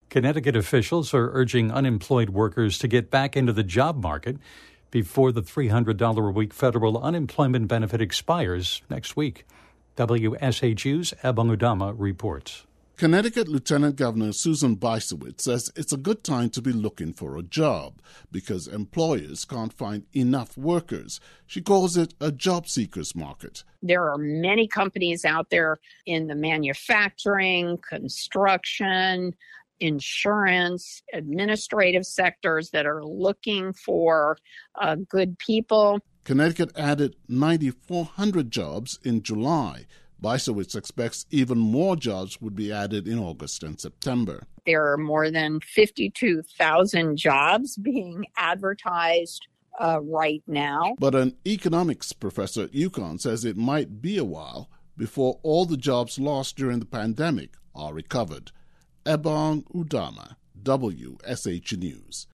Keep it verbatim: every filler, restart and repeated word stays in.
Connecticut officials are urging unemployed workers to get back into the job market before the three hundred dollars a week federal unemployment benefit expires next week. W S H U's Ebong Udama reports. Connecticut Lieutenant Governor Susan Bysiewicz says it's a good time to be looking for a job because employers can't find enough workers. She calls it a job seekers market. There are many companies out there in the manufacturing, construction, insurance, administrative sectors that are looking for uh, good people. Connecticut added nine thousand four hundred jobs in July. Bysiewicz expects even more jobs would be added in August and September. There are more than fifty-two thousand jobs being advertised uh, right now. But an economics professor at UConn says it might be a while before all the jobs lost during the pandemic are recovered. Ebong Udama, W S H News.